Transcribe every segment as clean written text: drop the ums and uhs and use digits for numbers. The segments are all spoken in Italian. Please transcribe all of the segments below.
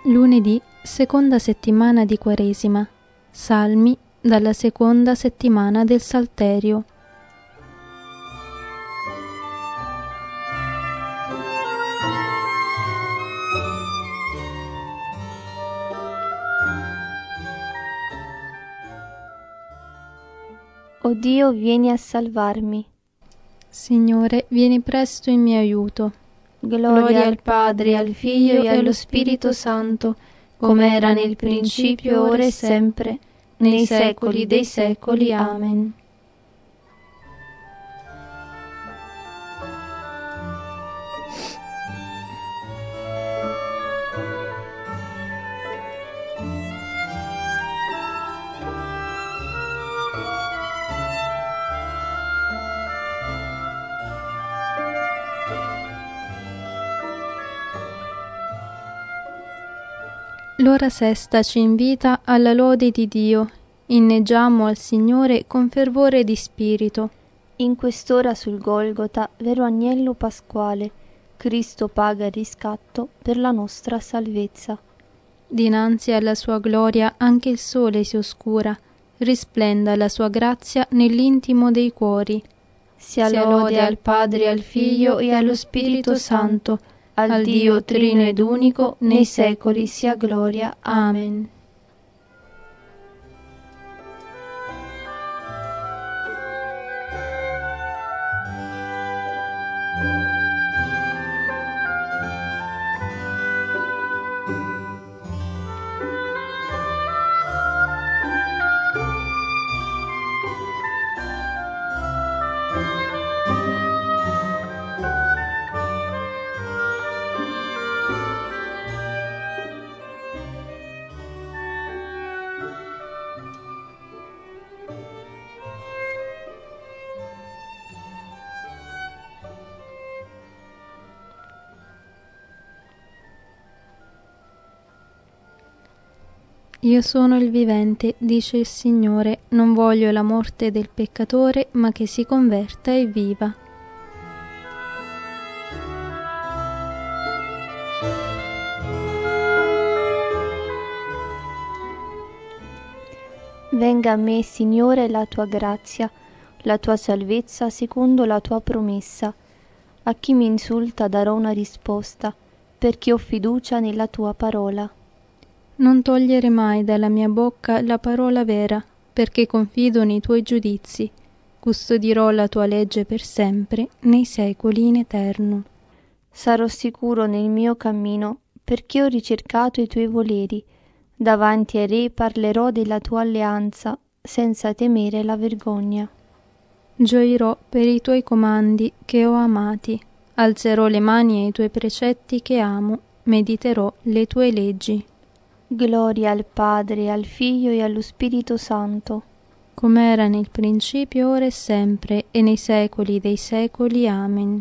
Lunedì, seconda settimana di Quaresima. Salmi dalla seconda settimana del Salterio. O Dio, vieni a salvarmi. Signore, vieni presto in mio aiuto. Gloria al Padre, al Figlio e allo Spirito Santo, come era nel principio, ora e sempre, nei secoli dei secoli. Amen. L'ora sesta ci invita alla lode di Dio. Inneggiamo al Signore con fervore di spirito. In quest'ora sul Golgota, vero agnello pasquale, Cristo paga il riscatto per la nostra salvezza. Dinanzi alla sua gloria anche il sole si oscura. Risplenda la sua grazia nell'intimo dei cuori. Sia lode al Padre, al Figlio e allo Spirito Santo, al Dio trino ed unico, nei secoli sia gloria. Amen. Io sono il vivente, dice il Signore, non voglio la morte del peccatore, ma che si converta e viva. Venga a me, Signore, la tua grazia, la tua salvezza secondo la tua promessa. A chi mi insulta darò una risposta, perché ho fiducia nella tua parola. Non togliere mai dalla mia bocca la parola vera, perché confido nei tuoi giudizi. Custodirò la tua legge per sempre, nei secoli in eterno. Sarò sicuro nel mio cammino, perché ho ricercato i tuoi voleri. Davanti ai re parlerò della tua alleanza, senza temere la vergogna. Gioirò per i tuoi comandi che ho amati. Alzerò le mani ai tuoi precetti che amo, mediterò le tue leggi. Gloria al Padre, al Figlio e allo Spirito Santo, come era nel principio, ora e sempre, e nei secoli dei secoli. Amen.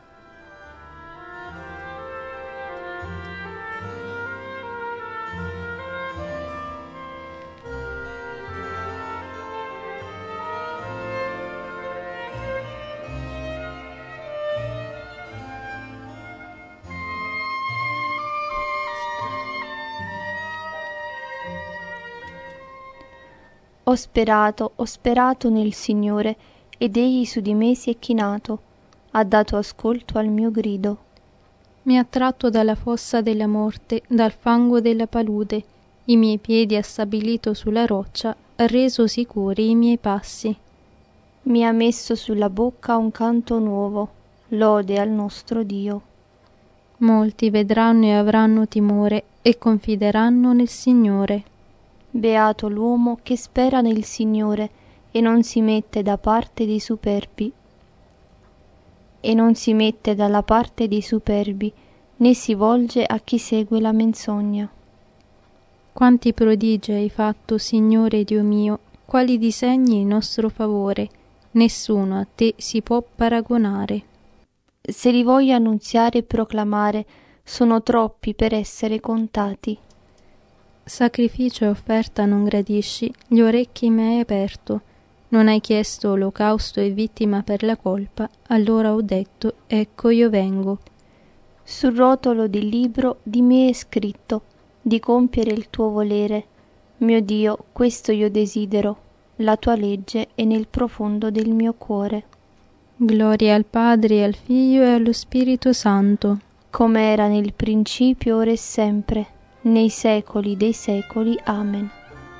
Ho sperato nel Signore, ed egli su di me si è chinato, ha dato ascolto al mio grido. Mi ha tratto dalla fossa della morte, dal fango della palude, i miei piedi ha stabilito sulla roccia, ha reso sicuri i miei passi. Mi ha messo sulla bocca un canto nuovo, lode al nostro Dio. Molti vedranno e avranno timore e confideranno nel Signore. Beato l'uomo che spera nel Signore e non si mette da parte dei superbi. E non si mette dalla parte dei superbi, né si volge a chi segue la menzogna. Quanti prodigi hai fatto, Signore Dio mio, quali disegni in nostro favore, nessuno a te si può paragonare. Se li voglio annunziare e proclamare, sono troppi per essere contati. Sacrificio e offerta non gradisci, gli orecchi mi hai aperto. Non hai chiesto olocausto e vittima per la colpa, allora ho detto, ecco io vengo. Sul rotolo del libro di me è scritto, di compiere il tuo volere. Mio Dio, questo io desidero, la tua legge è nel profondo del mio cuore. Gloria al Padre, e al Figlio e allo Spirito Santo, come era nel principio, ora e sempre, nei secoli dei secoli. Amen.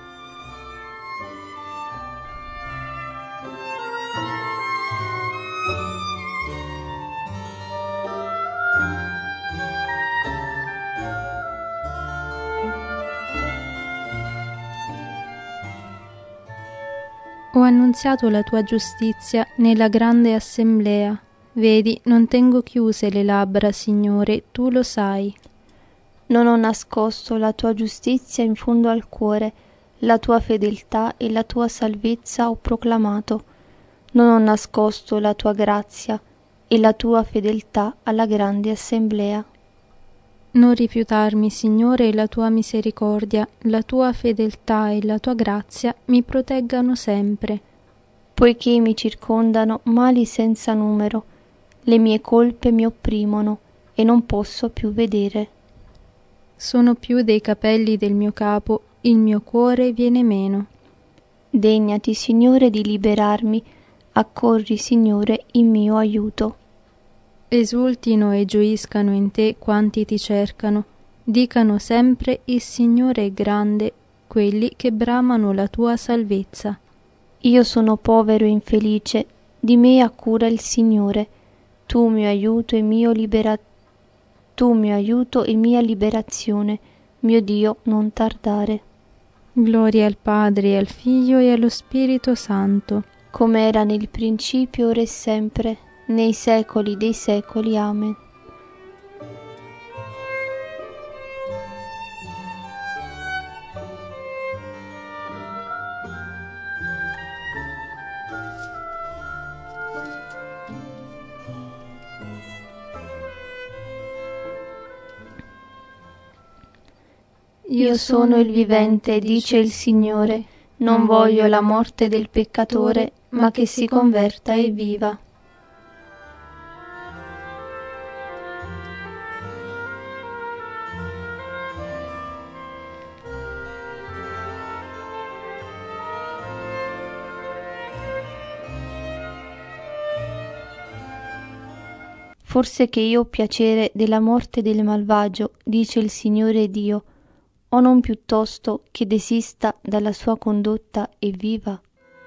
Ho annunziato la tua giustizia nella grande assemblea. Vedi, non tengo chiuse le labbra, Signore, tu lo sai. Non ho nascosto la tua giustizia in fondo al cuore, la tua fedeltà e la tua salvezza ho proclamato. Non ho nascosto la tua grazia e la tua fedeltà alla grande assemblea. Non rifiutarmi, Signore, la tua misericordia, la tua fedeltà e la tua grazia mi proteggano sempre. Poiché mi circondano mali senza numero, le mie colpe mi opprimono e non posso più vedere. Sono più dei capelli del mio capo, il mio cuore viene meno. Degnati, Signore, di liberarmi, accorri, Signore, in mio aiuto. Esultino e gioiscano in te quanti ti cercano, dicano sempre il Signore è grande, quelli che bramano la tua salvezza. Io sono povero e infelice, di me ha cura il Signore, tu mio aiuto e mia liberazione, mio Dio, non tardare. Gloria al Padre, e al Figlio e allo Spirito Santo, come era nel principio, ora e sempre, nei secoli dei secoli. Amen. Io sono il vivente, dice il Signore, non voglio la morte del peccatore, ma che si converta e viva. Forse che io ho piacere della morte del malvagio, dice il Signore Dio, o non piuttosto che desista dalla sua condotta e viva?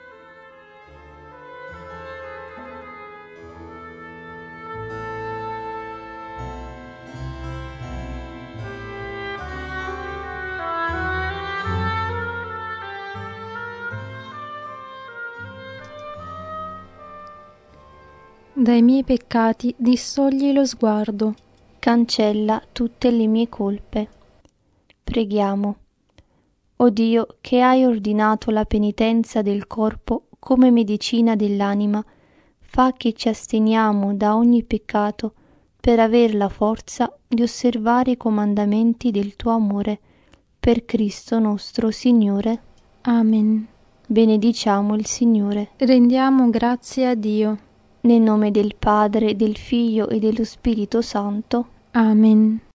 Dai miei peccati distogli lo sguardo. Cancella tutte le mie colpe. Preghiamo. O Dio, che hai ordinato la penitenza del corpo come medicina dell'anima, fa che ci asteniamo da ogni peccato per aver la forza di osservare i comandamenti del tuo amore. Per Cristo nostro Signore. Amen. Benediciamo il Signore. Rendiamo grazie a Dio. Nel nome del Padre, del Figlio e dello Spirito Santo. Amen.